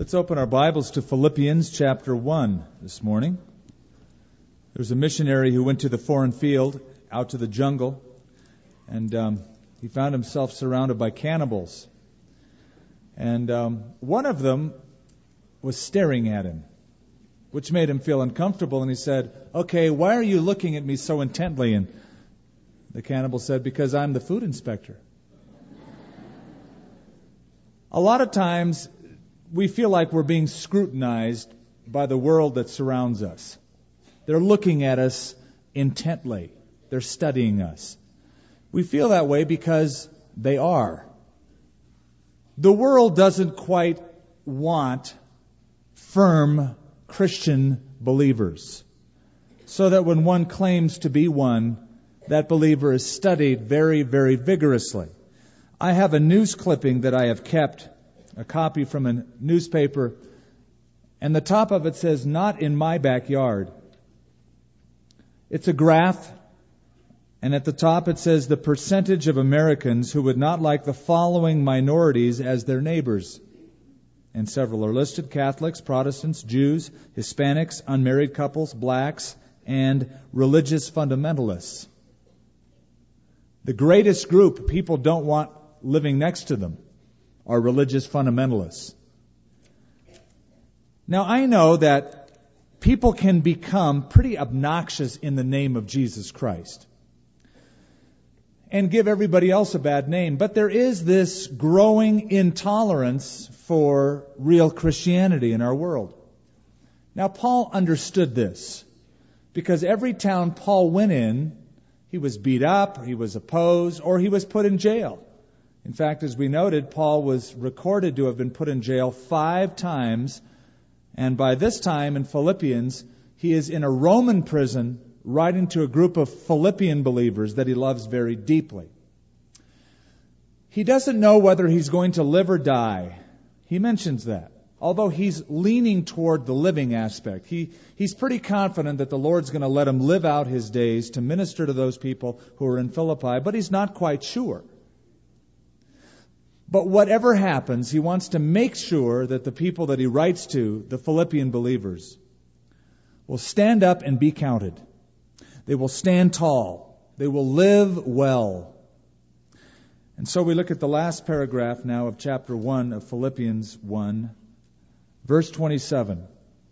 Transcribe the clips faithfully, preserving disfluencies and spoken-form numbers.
Let's open our Bibles to Philippians chapter one this morning. There's a missionary who went to the foreign field, out to the jungle, and um, he found himself surrounded by cannibals. And um, one of them was staring at him, which made him feel uncomfortable, and he said, "Okay, why are you looking at me so intently?" And the cannibal said, "Because I'm the food inspector." A lot of times, we feel like we're being scrutinized by the world that surrounds us. They're looking at us intently. They're studying us. We feel that way because they are. The world doesn't quite want firm Christian believers, so that when one claims to be one, that believer is studied very, very vigorously. I have a news clipping that I have kept, a copy from a newspaper, and the top of it says, "Not in my backyard." It's a graph, and at the top it says the percentage of Americans who would not like the following minorities as their neighbors. And several are listed: Catholics, Protestants, Jews, Hispanics, unmarried couples, blacks, and religious fundamentalists. The greatest group people don't want living next to them are religious fundamentalists. Now, I know that people can become pretty obnoxious in the name of Jesus Christ and give everybody else a bad name, but there is this growing intolerance for real Christianity in our world. Now, Paul understood this, because every town Paul went in, he was beat up, he was opposed, or he was put in jail. In fact, as we noted, Paul was recorded to have been put in jail five times, and by this time in Philippians, he is in a Roman prison writing to a group of Philippian believers that he loves very deeply. He doesn't know whether he's going to live or die. He mentions that. Although he's leaning toward the living aspect. He, he's pretty confident that the Lord's going to let him live out his days to minister to those people who are in Philippi, but he's not quite sure. But whatever happens, he wants to make sure that the people that he writes to, the Philippian believers, will stand up and be counted. They will stand tall. They will live well. And so we look at the last paragraph now of chapter one of Philippians one, verse twenty-seven.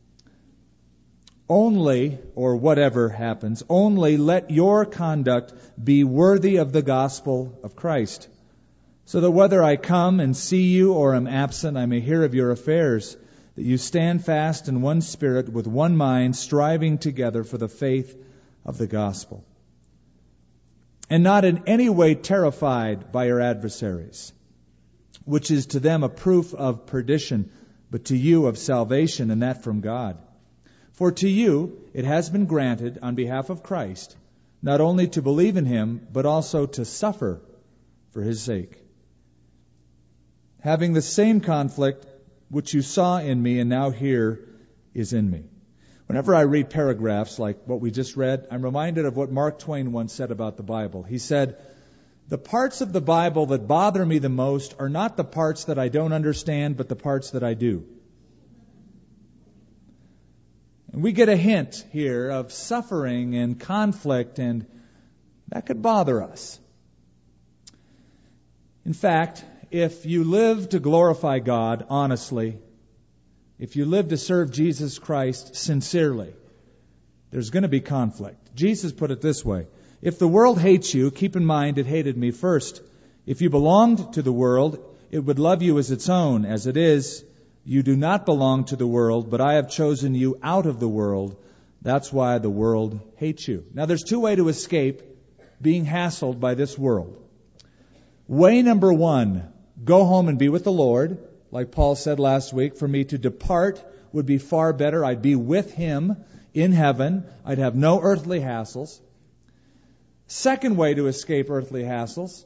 Only, or whatever happens, only let your conduct be worthy of the gospel of Christ, so that whether I come and see you or am absent, I may hear of your affairs, that you stand fast in one spirit, with one mind, striving together for the faith of the gospel, and not in any way terrified by your adversaries, which is to them a proof of perdition, but to you of salvation, and that from God. For to you it has been granted on behalf of Christ, not only to believe in Him, but also to suffer for His sake, having the same conflict which you saw in me and now hear is in me. Whenever I read paragraphs like what we just read, I'm reminded of what Mark Twain once said about the Bible. He said, "The parts of the Bible that bother me the most are not the parts that I don't understand, but the parts that I do." And we get a hint here of suffering and conflict, and that could bother us. In fact, if you live to glorify God honestly, if you live to serve Jesus Christ sincerely, there's going to be conflict. Jesus put it this way: if the world hates you, keep in mind it hated me first. If you belonged to the world, it would love you as its own. As it is, you do not belong to the world, but I have chosen you out of the world. That's why the world hates you. Now, there's two ways to escape being hassled by this world. Way number one, go home and be with the Lord. Like Paul said last week, for me to depart would be far better. I'd be with Him in heaven. I'd have no earthly hassles. Second way to escape earthly hassles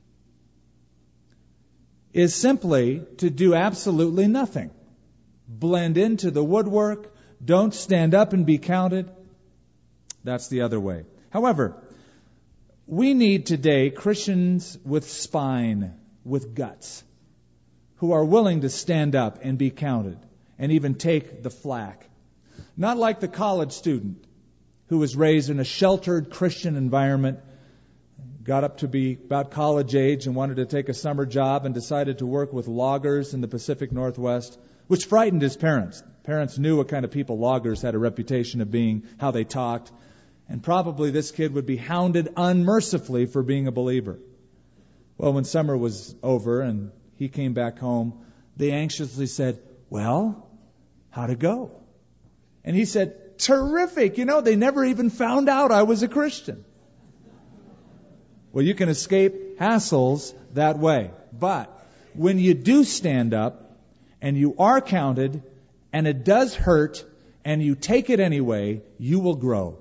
is simply to do absolutely nothing. Blend into the woodwork. Don't stand up and be counted. That's the other way. However, we need today Christians with spine, with guts, who are willing to stand up and be counted. and even take the flak. Not like the college student who was raised in a sheltered Christian environment, got up to be about college age and wanted to take a summer job and decided to work with loggers in the Pacific Northwest, which frightened his parents. Parents knew what kind of people loggers had a reputation of being, how they talked, and probably this kid would be hounded unmercifully for being a believer. Well, when summer was over and he came back home, they anxiously said, "Well, how'd it go?" And he said, "Terrific. You know, they never even found out I was a Christian." Well, you can escape hassles that way. But when you do stand up and you are counted and it does hurt and you take it anyway, you will grow.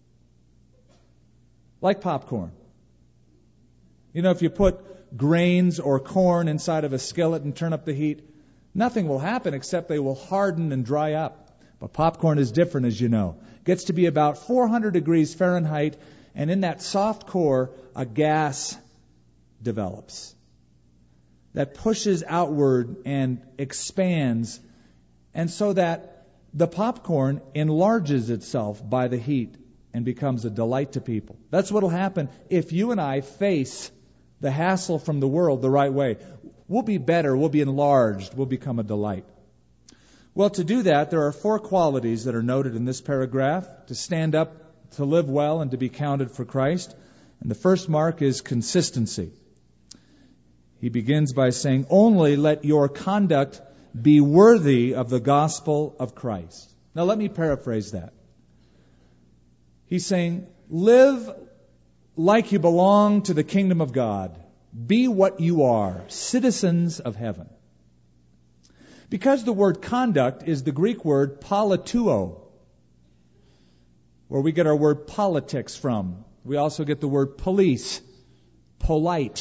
Like popcorn. You know, if you put grains or corn inside of a skillet and turn up the heat, nothing will happen except they will harden and dry up. But popcorn is different, as you know. It gets to be about four hundred degrees Fahrenheit, and in that soft core, a gas develops that pushes outward and expands, and so that the popcorn enlarges itself by the heat and becomes a delight to people. That's what will happen if you and I face the hassle from the world the right way. We'll be better, we'll be enlarged, we'll become a delight. Well, to do that, there are four qualities that are noted in this paragraph: to stand up, to live well, and to be counted for Christ. And the first mark is consistency. He begins by saying, "Only let your conduct be worthy of the gospel of Christ." Now let me paraphrase that. He's saying, live like you belong to the kingdom of God. Be what you are, citizens of heaven. Because the word conduct is the Greek word polituo, where we get our word politics from. We also get the word police, polite.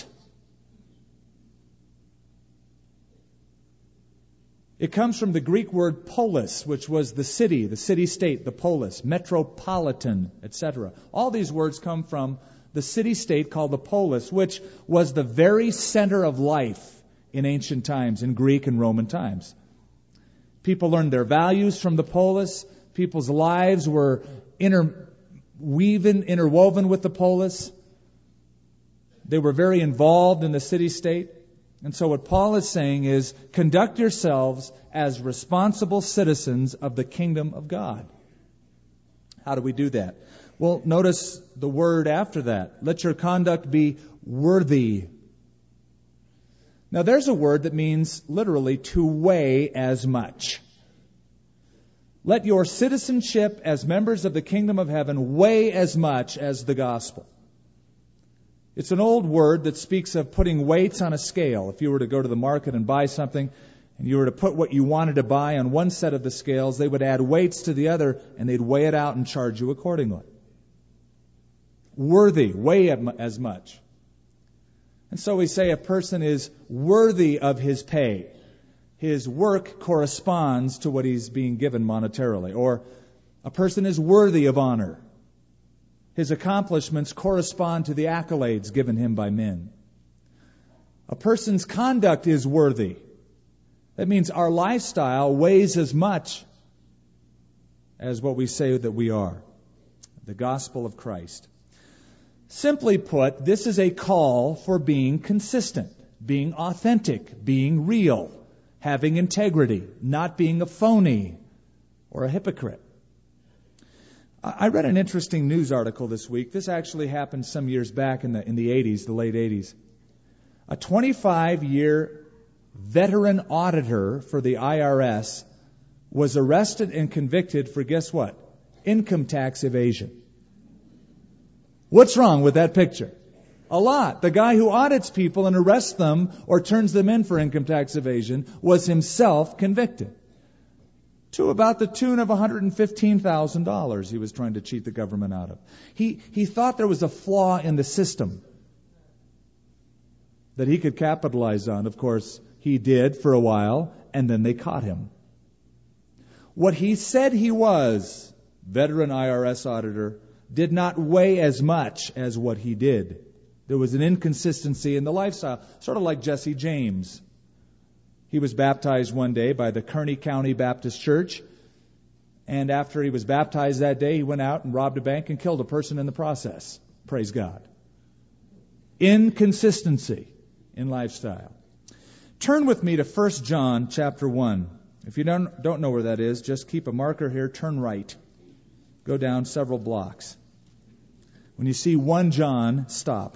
It comes from the Greek word polis, which was the city, the city-state, the polis, metropolitan, et cetera. All these words come from the city-state called the polis, which was the very center of life in ancient times, in Greek and Roman times. People learned their values from the polis. People's lives were interweaven, interwoven with the polis. They were very involved in the city-state. And so what Paul is saying is, conduct yourselves as responsible citizens of the kingdom of God. How do we do that? Well, notice the word after that. Let your conduct be worthy. Now, there's a word that means literally to weigh as much. Let your citizenship as members of the kingdom of heaven weigh as much as the gospel. It's an old word that speaks of putting weights on a scale. If you were to go to the market and buy something, and you were to put what you wanted to buy on one set of the scales, they would add weights to the other, and they'd weigh it out and charge you accordingly. Worthy, weigh as much. And so we say a person is worthy of his pay. His work corresponds to what he's being given monetarily. Or a person is worthy of honor. His accomplishments correspond to the accolades given him by men. A person's conduct is worthy. That means our lifestyle weighs as much as what we say that we are. The gospel of Christ. Simply put, this is a call for being consistent, being authentic, being real, having integrity, not being a phony or a hypocrite. I read an interesting news article this week. This actually happened some years back in the in the eighties, the late eighties. A twenty-five-year veteran auditor for the I R S was arrested and convicted for, guess what? Income tax evasion. What's wrong with that picture? A lot. The guy who audits people and arrests them or turns them in for income tax evasion was himself convicted. To about the tune of one hundred fifteen thousand dollars he was trying to cheat the government out of. He, he thought there was a flaw in the system that he could capitalize on. Of course, he did for a while, and then they caught him. What he said he was, veteran I R S auditor, did not weigh as much as what he did. There was an inconsistency in the lifestyle, sort of like Jesse James. He was baptized one day by the Kearney County Baptist Church. And after he was baptized that day, he went out and robbed a bank and killed a person in the process. Praise God. Inconsistency in lifestyle. Turn with me to First John chapter one. If you don't, don't know where that is, just keep a marker here, turn right. Go down several blocks. When you see First John, stop.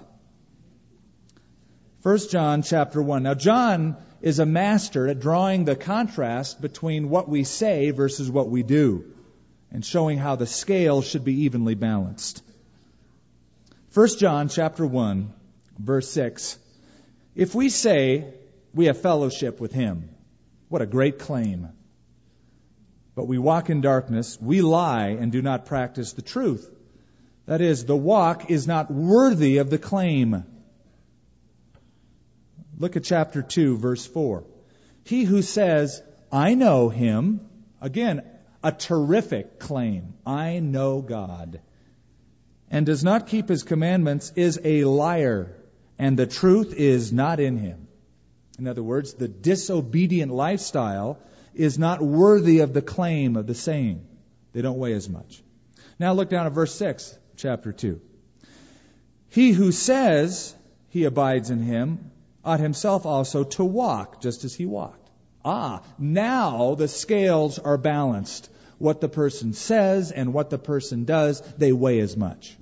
First John chapter one. Now John is a master at drawing the contrast between what we say versus what we do, and showing how the scale should be evenly balanced. First John chapter one, verse six. If we say we have fellowship with him, what a great claim. But we walk in darkness, we lie and do not practice the truth. That is, the walk is not worthy of the claim. Look at chapter two, verse four. He who says, I know him, again, a terrific claim. I know God. And does not keep his commandments is a liar, and the truth is not in him. In other words, the disobedient lifestyle is not worthy of the claim of the saying. They don't weigh as much. Now look down at verse six, chapter two. He who says he abides in him ought himself also to walk just as he walked. Ah, now the scales are balanced. What the person says and what the person does, they weigh as much.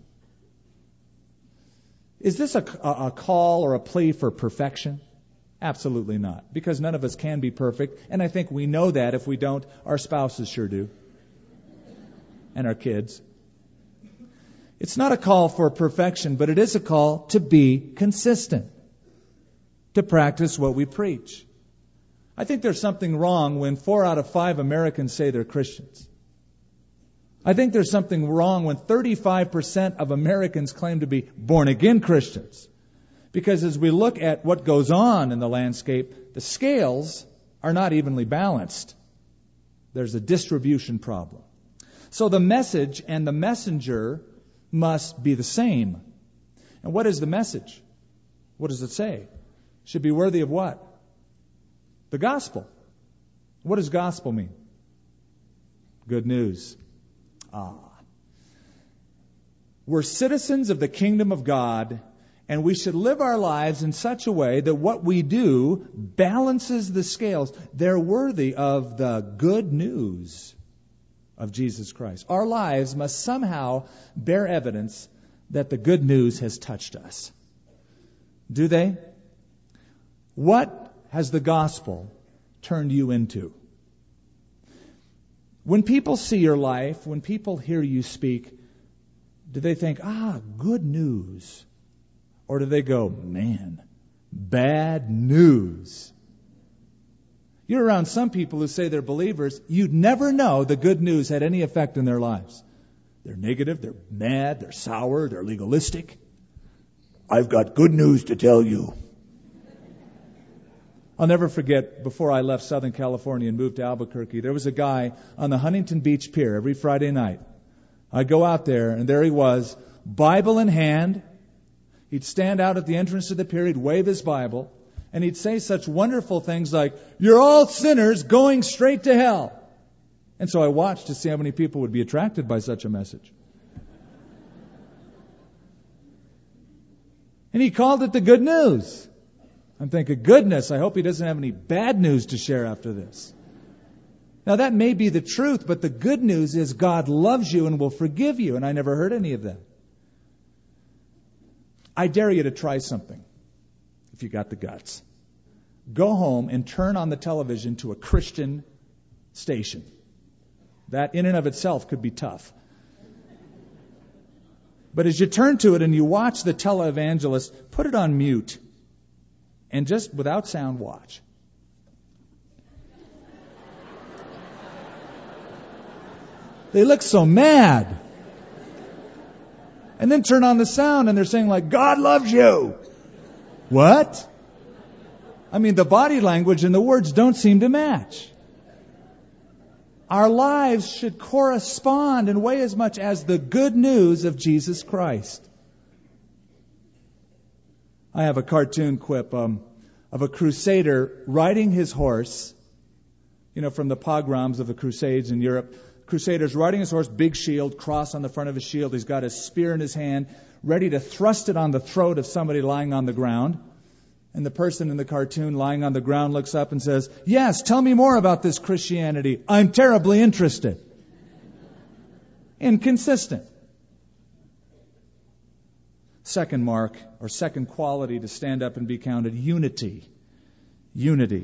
Is this a, a call or a plea for perfection? Absolutely not, because none of us can be perfect, and I think we know that. If we don't, our spouses sure do, and our kids. It's not a call for perfection, but it is a call to be consistent, to practice what we preach. I think there's something wrong when four out of five Americans say they're Christians. I think there's something wrong when thirty-five percent of Americans claim to be born-again Christians. Because as we look at what goes on in the landscape, the scales are not evenly balanced. There's a distribution problem. So the message and the messenger must be the same. And what is the message? What does it say? Should be worthy of what? The gospel. What does gospel mean? Good news. Ah. We're citizens of the kingdom of God, and we should live our lives in such a way that what we do balances the scales. They're worthy of the good news of Jesus Christ. Our lives must somehow bear evidence that the good news has touched us. Do they? What has the gospel turned you into? When people see your life, when people hear you speak, do they think, ah, good news? Or do they go, man, bad news? You're around some people who say they're believers, you'd never know the good news had any effect in their lives. They're negative, they're mad, they're sour, they're legalistic. I've got good news to tell you. I'll never forget, before I left Southern California and moved to Albuquerque, there was a guy on the Huntington Beach Pier every Friday night. I'd go out there, and there he was, Bible in hand. He'd stand out at the entrance to the pier, he'd wave his Bible, and he'd say such wonderful things like, you're all sinners going straight to hell. And so I watched to see how many people would be attracted by such a message. And he called it the good news. I'm thinking, goodness, I hope he doesn't have any bad news to share after this. Now that may be the truth, but the good news is God loves you and will forgive you, and I never heard any of that. I dare you to try something, if you got the guts. Go home and turn on the television to a Christian station. That in and of itself could be tough. But as you turn to it and you watch the televangelist, put it on mute. And just without sound, watch. They look so mad. And then turn on the sound and they're saying like, God loves you. What? I mean, the body language and the words don't seem to match. Our lives should correspond and weigh as much as the good news of Jesus Christ. I have a cartoon quip. Um, of a crusader riding his horse, you know, from the pogroms of the Crusades in Europe. Crusader's riding his horse, big shield, cross on the front of his shield. He's got his spear in his hand, ready to thrust it on the throat of somebody lying on the ground. And the person in the cartoon lying on the ground looks up and says, "Yes, tell me more about this Christianity. I'm terribly interested." Inconsistent. Second mark, or second quality to stand up and be counted, unity. Unity.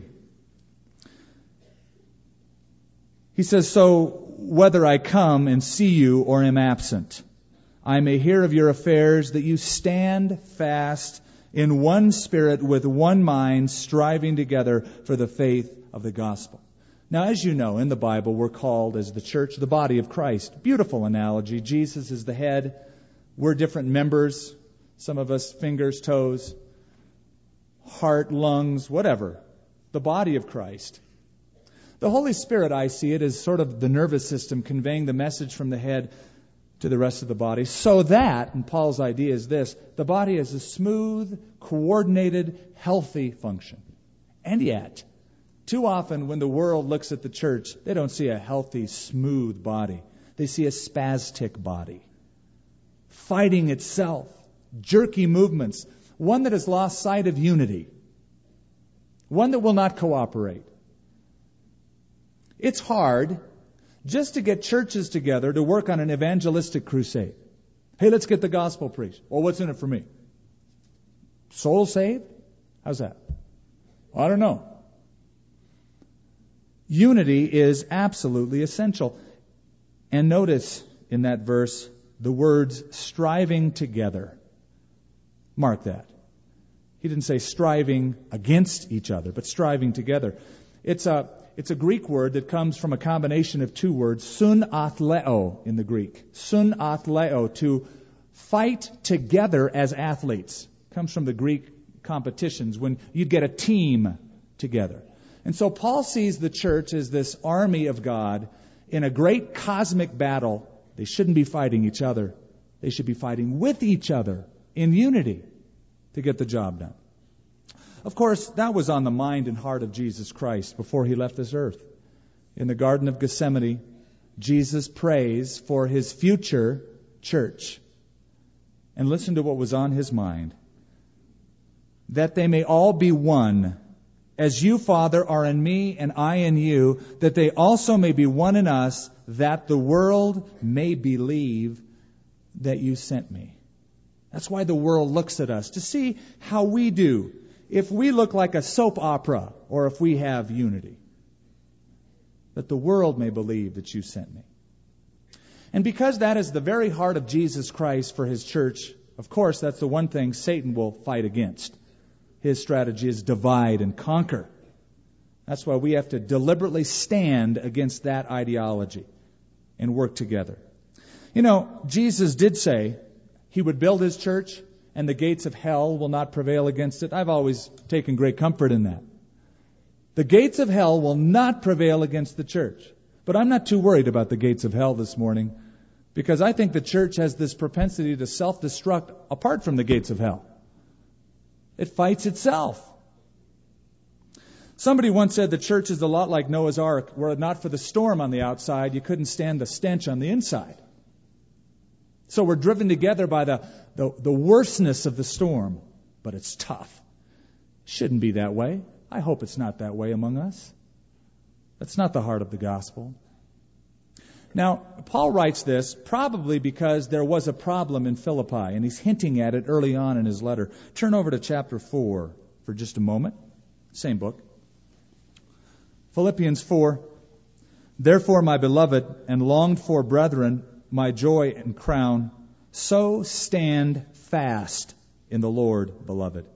He says, "So whether I come and see you or am absent, I may hear of your affairs, that you stand fast in one spirit with one mind, striving together for the faith of the gospel." Now, as you know, in the Bible, we're called as the church, the body of Christ. Beautiful analogy. Jesus is the head. We're different members. Some of us fingers, toes, heart, lungs, whatever. The body of Christ. The Holy Spirit, I see it as sort of the nervous system conveying the message from the head to the rest of the body, so that, and Paul's idea is this, the body is a smooth, coordinated, healthy function. And yet, too often when the world looks at the church, they don't see a healthy, smooth body. They see a spastic body, fighting itself, jerky movements, one that has lost sight of unity, one that will not cooperate. It's hard just to get churches together to work on an evangelistic crusade. Hey, let's get the gospel preached. Well, what's in it for me? Soul saved? How's that? I don't know. Unity is absolutely essential. And notice in that verse the words striving together. Mark that. He didn't say striving against each other, but striving together. It's a It's a Greek word that comes from a combination of two words, sun athleo in the Greek. Sun athleo, to fight together as athletes. Comes from the Greek competitions when you'd get a team together. And so Paul sees the church as this army of God in a great cosmic battle. They shouldn't be fighting each other. They should be fighting with each other in unity to get the job done. Of course, that was on the mind and heart of Jesus Christ before he left this earth. In the Garden of Gethsemane, Jesus prays for his future church. And listen to what was on his mind. That they may all be one, as you, Father, are in me and I in you, that they also may be one in us, that the world may believe that you sent me. That's why the world looks at us, to see how we do. If we look like a soap opera, or if we have unity, that the world may believe that you sent me. And because that is the very heart of Jesus Christ for his church, of course, that's the one thing Satan will fight against. His strategy is divide and conquer. That's why we have to deliberately stand against that ideology and work together. You know, Jesus did say he would build his church, and the gates of hell will not prevail against it. I've always taken great comfort in that. The gates of hell will not prevail against the church. But I'm not too worried about the gates of hell this morning, because I think the church has this propensity to self-destruct apart from the gates of hell. It fights itself. Somebody once said the church is a lot like Noah's Ark. Were it not for the storm on the outside, you couldn't stand the stench on the inside. So we're driven together by the, the, the worstness of the storm. But it's tough. Shouldn't be that way. I hope it's not that way among us. That's not the heart of the gospel. Now, Paul writes this probably because there was a problem in Philippi, and he's hinting at it early on in his letter. Turn over to chapter four for just a moment. Same book. Philippians four. Therefore, my beloved and longed for brethren, my joy and crown, so stand fast in the Lord, beloved.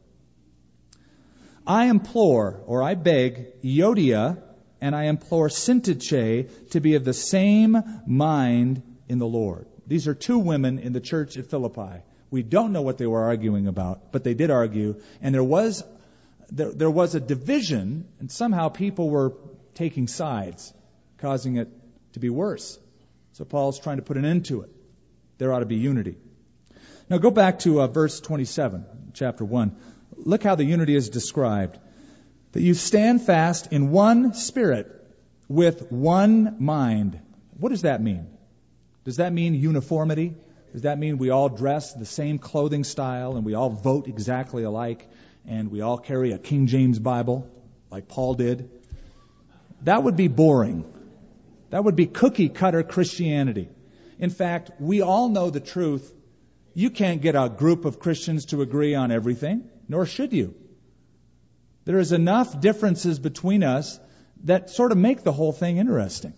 I implore, or I beg, Euodia, and I implore Syntyche to be of the same mind in the Lord. These are two women in the church at Philippi. We don't know what they were arguing about, but they did argue, and there was there, there was a division, and somehow people were taking sides, causing it to be worse. So Paul's trying to put an end to it. There ought to be unity. Now go back to uh, verse twenty-seven, chapter one. Look how the unity is described. That you stand fast in one spirit with one mind. What does that mean? Does that mean uniformity? Does that mean we all dress the same clothing style and we all vote exactly alike and we all carry a King James Bible like Paul did? That would be boring. That would be cookie cutter Christianity. In fact, we all know the truth. You can't get a group of Christians to agree on everything, nor should you. There is enough differences between us that sort of make the whole thing interesting.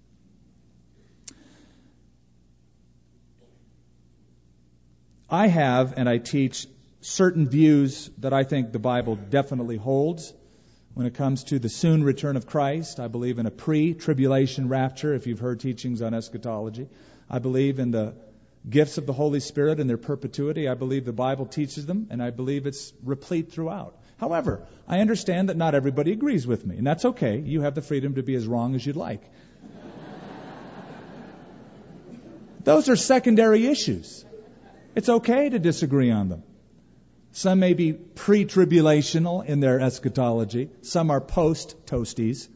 I have, and I teach, certain views that I think the Bible definitely holds. When it comes to the soon return of Christ, I believe in a pre-tribulation rapture, if you've heard teachings on eschatology. I believe in the gifts of the Holy Spirit and their perpetuity. I believe the Bible teaches them, and I believe it's replete throughout. However, I understand that not everybody agrees with me, and that's okay. You have the freedom to be as wrong as you'd like. Those are secondary issues. It's okay to disagree on them. Some may be pre-tribulational in their eschatology. Some are post-toasties.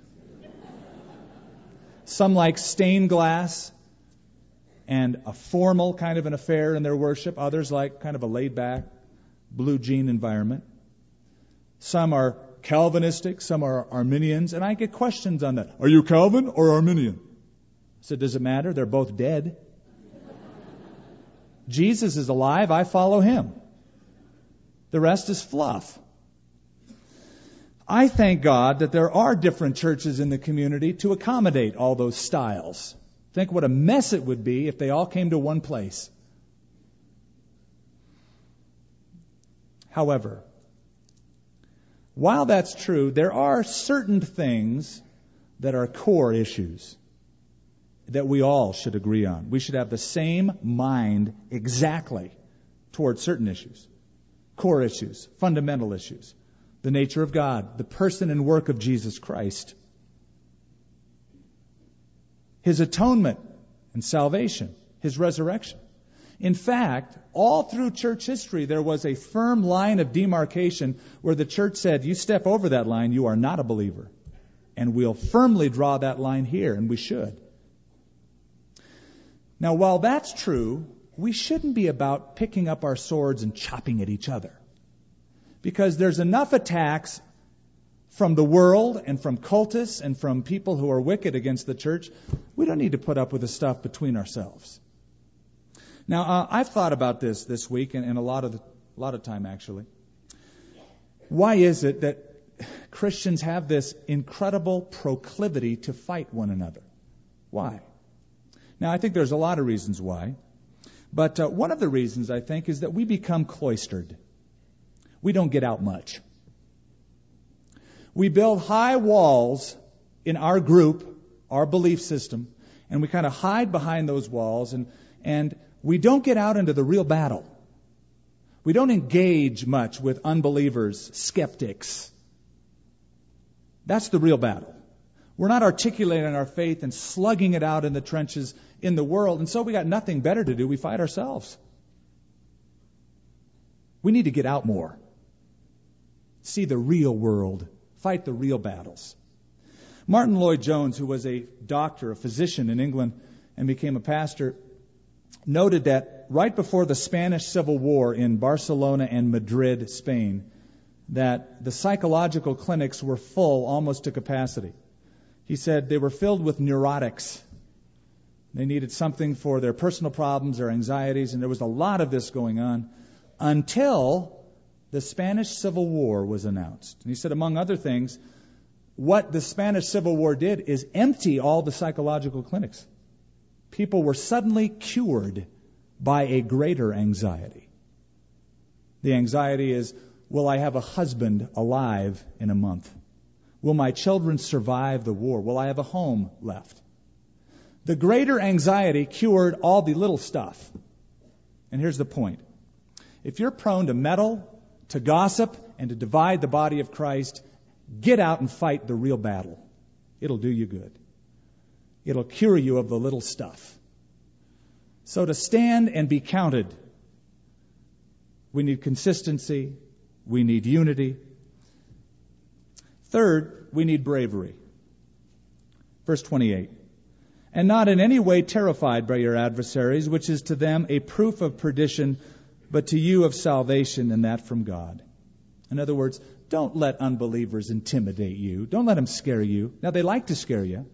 Some like stained glass and a formal kind of an affair in their worship. Others like kind of a laid-back, blue jean environment. Some are Calvinistic. Some are Arminians. And I get questions on that. Are you Calvin or Arminian? I said, does it matter? They're both dead. Jesus is alive. I follow him. The rest is fluff. I thank God that there are different churches in the community to accommodate all those styles. Think what a mess it would be if they all came to one place. However, while that's true, there are certain things that are core issues that we all should agree on. We should have the same mind exactly towards certain issues. Core issues, fundamental issues. The nature of God, the person and work of Jesus Christ. His atonement and salvation, His resurrection. In fact, all through church history, there was a firm line of demarcation where the church said, you step over that line, you are not a believer. And we'll firmly draw that line here, and we should. Now, while that's true, we shouldn't be about picking up our swords and chopping at each other. Because there's enough attacks from the world and from cultists and from people who are wicked against the church. We don't need to put up with the stuff between ourselves. Now, uh, I've thought about this this week and, and a lot of the, a lot of time, actually. Why is it that Christians have this incredible proclivity to fight one another? Why? Now, I think there's a lot of reasons why. But uh, one of the reasons, I think, is that we become cloistered. We don't get out much. We build high walls in our group, our belief system, and we kind of hide behind those walls, and, and we don't get out into the real battle. We don't engage much with unbelievers, skeptics. That's the real battle. We're not articulating our faith and slugging it out in the trenches in the world, and so we got nothing better to do. We fight ourselves. We need to get out more. See the real world. Fight the real battles. Martin Lloyd-Jones, who was a doctor, a physician in England, and became a pastor, noted that right before the Spanish Civil War in Barcelona and Madrid, Spain, that the psychological clinics were full almost to capacity. He said they were filled with neurotics. They needed something for their personal problems, their anxieties, and there was a lot of this going on until the Spanish Civil War was announced. And he said, among other things, what the Spanish Civil War did is empty all the psychological clinics. People were suddenly cured by a greater anxiety. The anxiety is, will I have a husband alive in a month? Will my children survive the war? Will I have a home left? The greater anxiety cured all the little stuff. And here's the point. If you're prone to meddle, to gossip, and to divide the body of Christ, get out and fight the real battle. It'll do you good. It'll cure you of the little stuff. So to stand and be counted, we need consistency. We need unity. Third, we need bravery. Verse twenty-eight. And not in any way terrified by your adversaries, which is to them a proof of perdition, but to you of salvation, and that from God. In other words, don't let unbelievers intimidate you. Don't let them scare you. Now, they like to scare you.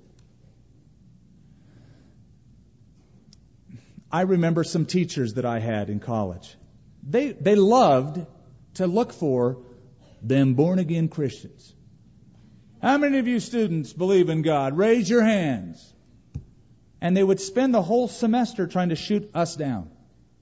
I remember some teachers that I had in college. They they loved to look for them born-again Christians. How many of you students believe in God? Raise your hands. And they would spend the whole semester trying to shoot us down.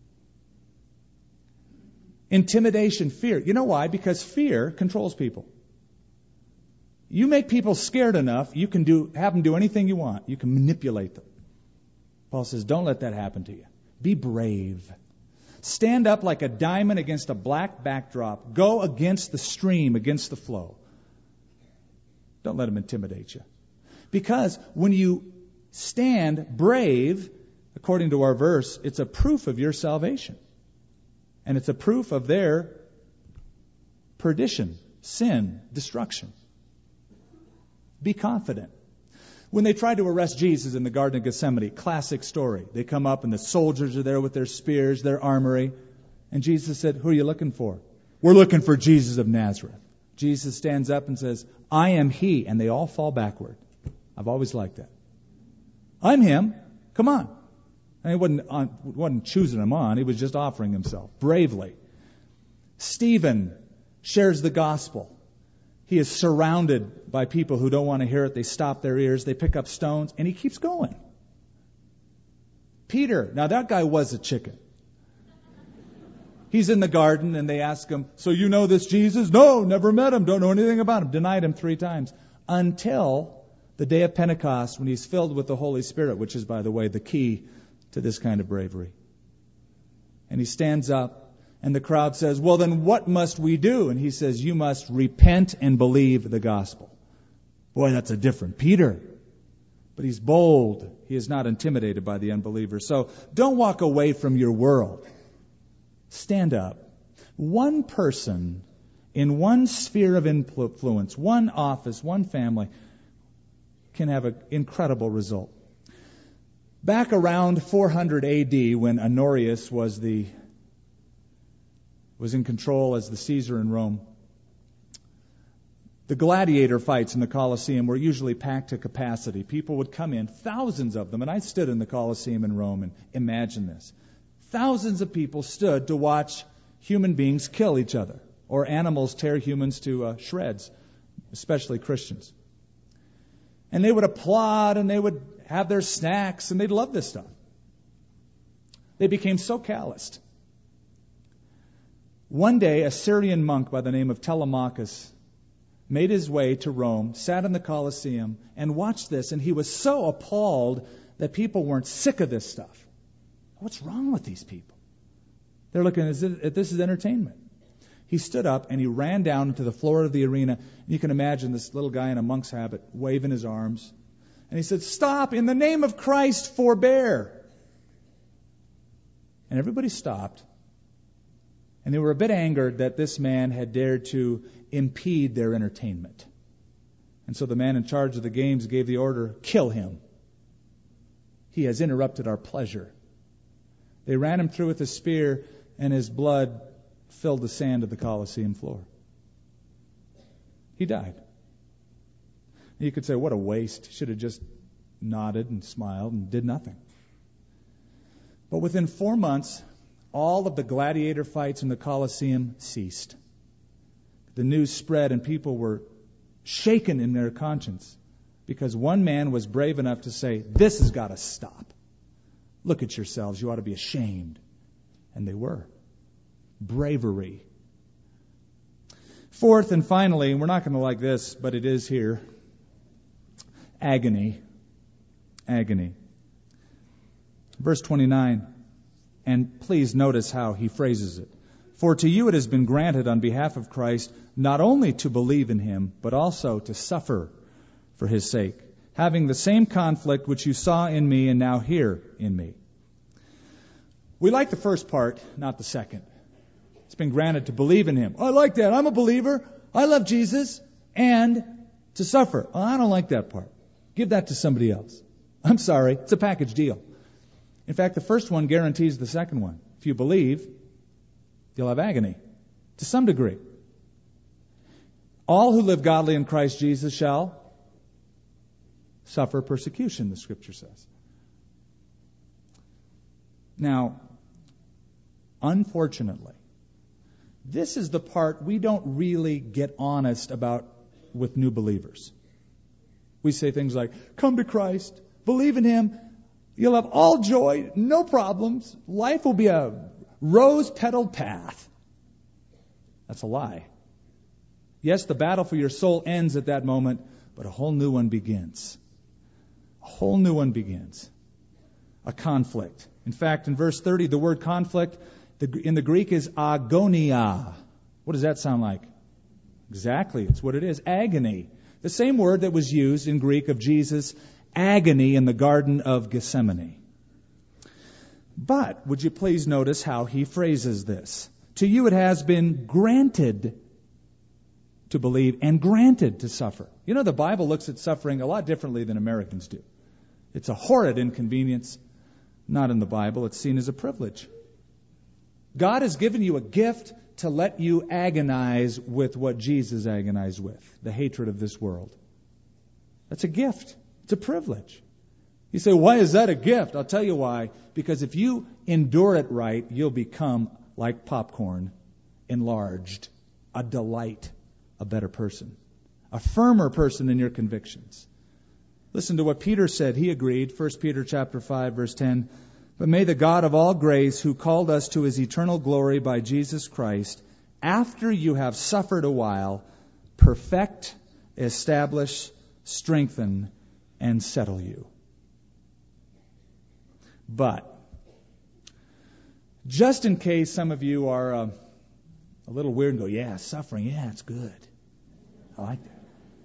Intimidation, fear. You know why? Because fear controls people. You make people scared enough, you can do have them do anything you want. You can manipulate them. Paul says, don't let that happen to you. Be brave. Stand up like a diamond against a black backdrop. Go against the stream, against the flow. Don't let them intimidate you. Because when you stand brave, according to our verse, it's a proof of your salvation. And it's a proof of their perdition, sin, destruction. Be confident. When they tried to arrest Jesus in the Garden of Gethsemane, classic story. They come up and the soldiers are there with their spears, their armory. And Jesus said, who are you looking for? We're looking for Jesus of Nazareth. Jesus stands up and says, I am he. And they all fall backward. I've always liked that. I'm him. Come on. And he wasn't, on, wasn't choosing him on. He was just offering himself bravely. Stephen shares the gospel. He is surrounded by people who don't want to hear it. They stop their ears. They pick up stones. And he keeps going. Peter. Now that guy was a chicken. He's in the garden and they ask him, so you know this Jesus? No, never met him. Don't know anything about him. Denied him three times. Until the day of Pentecost when he's filled with the Holy Spirit, which is, by the way, the key to this kind of bravery. And he stands up. And the crowd says, well, then what must we do? And he says, you must repent and believe the gospel. Boy, that's a different Peter. But he's bold. He is not intimidated by the unbelievers. So don't walk away from your world. Stand up. One person in one sphere of influence, one office, one family, can have an incredible result. Back around four hundred A D, when Honorius was the was in control as the Caesar in Rome, the gladiator fights in the Colosseum were usually packed to capacity. People would come in, thousands of them, and I stood in the Colosseum in Rome, and imagine this. Thousands of people stood to watch human beings kill each other, or animals tear humans to uh, shreds, especially Christians. And they would applaud, and they would have their snacks, and they'd love this stuff. They became so calloused. One day, a Syrian monk by the name of Telemachus made his way to Rome, sat in the Colosseum, and watched this, and he was so appalled that people weren't sick of this stuff. What's wrong with these people? They're looking at this as entertainment. He stood up and he ran down to the floor of the arena. You can imagine this little guy in a monk's habit waving his arms. And he said, stop, in the name of Christ, forbear. And everybody stopped. And they were a bit angered that this man had dared to impede their entertainment. And so the man in charge of the games gave the order, kill him. He has interrupted our pleasure. They ran him through with a spear, and his blood filled the sand of the Colosseum floor. He died. You could say, what a waste. Should have just nodded and smiled and did nothing. But within four months, all of the gladiator fights in the Colosseum ceased. The news spread and people were shaken in their conscience because one man was brave enough to say, this has got to stop. Look at yourselves. You ought to be ashamed. And they were. Bravery. Fourth and finally, we're not going to like this, but it is here. Agony. Agony. Verse twenty-nine. And please notice how he phrases it. For to you it has been granted on behalf of Christ not only to believe in him, but also to suffer for his sake, having the same conflict which you saw in me and now hear in me. We like the first part, not the second. It's been granted to believe in him. I like that. I'm a believer. I love Jesus. And To suffer. Oh, I don't like that part. Give that to somebody else. I'm sorry. It's a package deal. In fact, the first one guarantees the second one. If you believe, you'll have agony. To some degree. All who live godly in Christ Jesus shall suffer persecution, the Scripture says. Now, unfortunately, this is the part we don't really get honest about with new believers. We say things like, come to Christ, believe in Him, you'll have all joy, no problems, life will be a rose-petaled path. That's a lie. Yes, the battle for your soul ends at that moment, but a whole new one begins. A whole new one begins. A conflict. In fact, in verse thirty, the word conflict in the Greek is agonia. What does that sound like? Exactly, it's what it is. Agony. The same word that was used in Greek of Jesus' agony in the Garden of Gethsemane. But, would you please notice how he phrases this? To you it has been granted to believe and granted to suffer. You know, the Bible looks at suffering a lot differently than Americans do. It's a horrid inconvenience. Not in the Bible. It's seen as a privilege. God has given you a gift to let you agonize with what Jesus agonized with, the hatred of this world. That's a gift. It's a privilege. You say, why is that a gift? I'll tell you why. Because if you endure it right, you'll become like popcorn, enlarged, a delight, a better person, a firmer person in your convictions. Listen to what Peter said. He agreed. First Peter chapter five, verse ten. But may the God of all grace, who called us to His eternal glory by Jesus Christ, after you have suffered a while, perfect, establish, strengthen, and settle you. But, just in case some of you are uh, a little weird and go, yeah, suffering, yeah, it's good. I like that.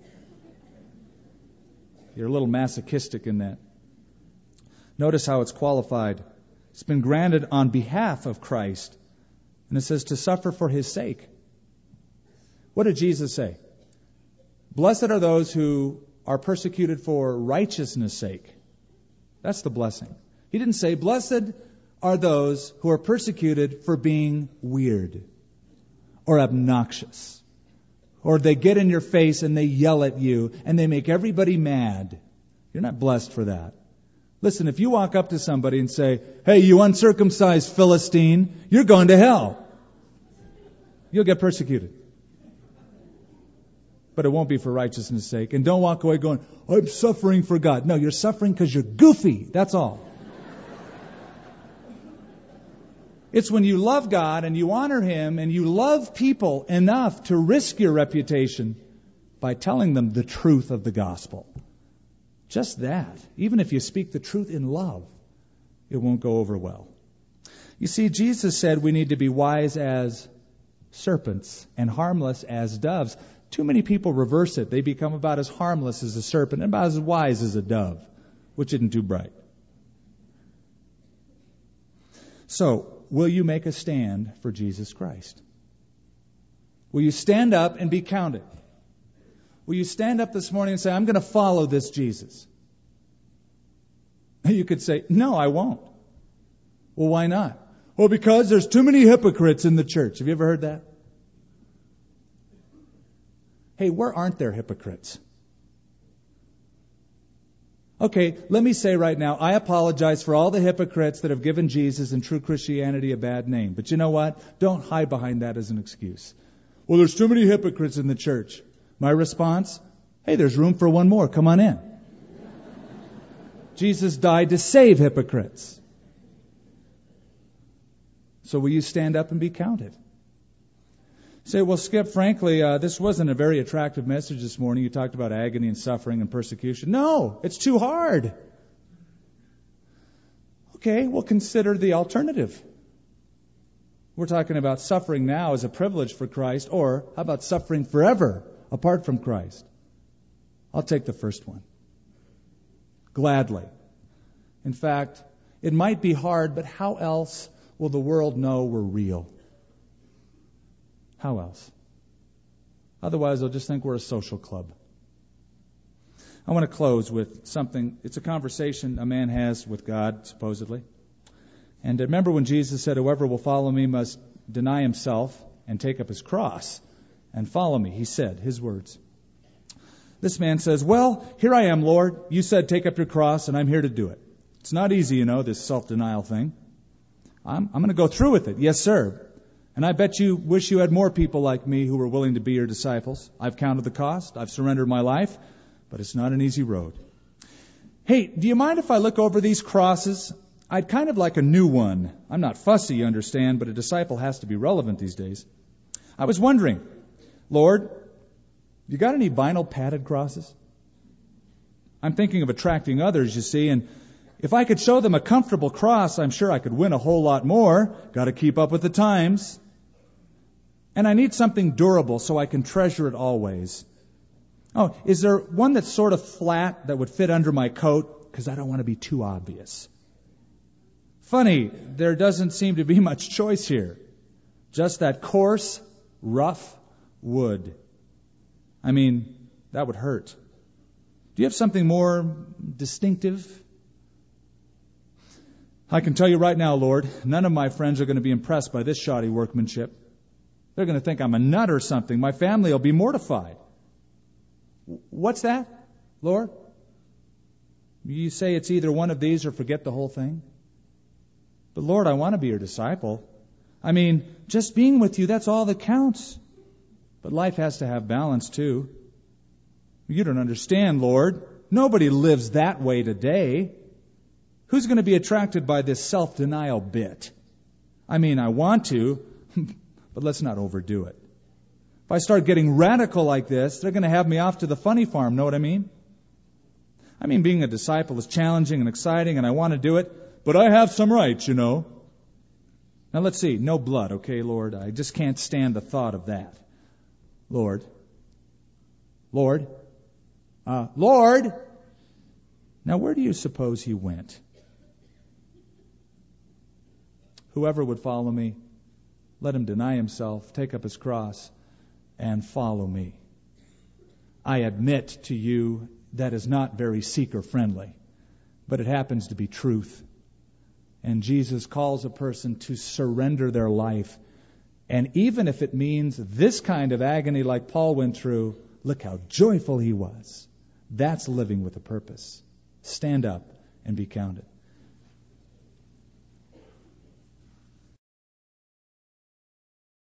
You're a little masochistic in that. Notice how it's qualified. It's been granted on behalf of Christ. And it says to suffer for His sake. What did Jesus say? Blessed are those who are persecuted for righteousness' sake. That's the blessing. He didn't say, blessed are those who are persecuted for being weird or obnoxious. Or they get in your face and they yell at you and they make everybody mad. You're not blessed for that. Listen, if you walk up to somebody and say, hey, you uncircumcised Philistine, you're going to hell. You'll get persecuted. But it won't be for righteousness' sake. And don't walk away going, I'm suffering for God. No, you're suffering because you're goofy. That's all. It's when you love God and you honor Him and you love people enough to risk your reputation by telling them the truth of the gospel. Just that. Even if you speak the truth in love, it won't go over well. You see, Jesus said we need to be wise as serpents and harmless as doves. Too many people reverse it. They become about as harmless as a serpent and about as wise as a dove, which isn't too bright. So, will you make a stand for Jesus Christ? Will you stand up and be counted? Will you stand up this morning and say, I'm going to follow this Jesus? You could say, no, I won't. Well, why not? Well, because there's too many hypocrites in the church. Have you ever heard that? Hey, where aren't there hypocrites? Okay, let me say right now, I apologize for all the hypocrites that have given Jesus and true Christianity a bad name. But you know what? Don't hide behind that as an excuse. Well, there's too many hypocrites in the church. My response? Hey, there's room for one more. Come on in. Jesus died to save hypocrites. So will you stand up and be counted? Say, well, Skip, frankly, uh, this wasn't a very attractive message this morning. You talked about agony and suffering and persecution. No, it's too hard. Okay, well, consider the alternative. We're talking about suffering now as a privilege for Christ, or how about suffering forever apart from Christ? I'll take the first one. Gladly. In fact, it might be hard, but how else will the world know we're real? How else? Otherwise, they'll just think we're a social club. I want to close with something. It's a conversation a man has with God, supposedly. And remember when Jesus said, whoever will follow me must deny himself and take up his cross and follow me. He said, his words. This man says, well, here I am, Lord. You said take up your cross, and I'm here to do it. It's not easy, you know, this self-denial thing. I'm, I'm going to go through with it. Yes, sir. And I bet you wish you had more people like me who were willing to be your disciples. I've counted the cost. I've surrendered my life. But it's not an easy road. Hey, do you mind if I look over these crosses? I'd kind of like a new one. I'm not fussy, you understand, but a disciple has to be relevant these days. I was wondering, Lord, you got any vinyl padded crosses? I'm thinking of attracting others, you see, and if I could show them a comfortable cross, I'm sure I could win a whole lot more. Got to keep up with the times. And I need something durable so I can treasure it always. Oh, is there one that's sort of flat that would fit under my coat? Because I don't want to be too obvious. Funny, there doesn't seem to be much choice here. Just that coarse, rough wood. I mean, that would hurt. Do you have something more distinctive? I can tell you right now, Lord, none of my friends are going to be impressed by this shoddy workmanship. They're going to think I'm a nut or something. My family will be mortified. What's that, Lord? You say it's either one of these or forget the whole thing? But Lord, I want to be your disciple. I mean, just being with you, that's all that counts. But life has to have balance too. You don't understand, Lord. Nobody lives that way today. Who's going to be attracted by this self-denial bit? I mean, I want to, but let's not overdo it. If I start getting radical like this, they're going to have me off to the funny farm. Know what I mean? I mean, being a disciple is challenging and exciting, and I want to do it, but I have some rights, you know. Now let's see. No blood, okay, Lord? I just can't stand the thought of that. Lord. Lord. Uh, Lord. Now where do you suppose he went? Whoever would follow me, let him deny himself, take up his cross, and follow me. I admit to you that is not very seeker-friendly, but it happens to be truth. And Jesus calls a person to surrender their life. And even if it means this kind of agony like Paul went through, look how joyful he was. That's living with a purpose. Stand up and be counted.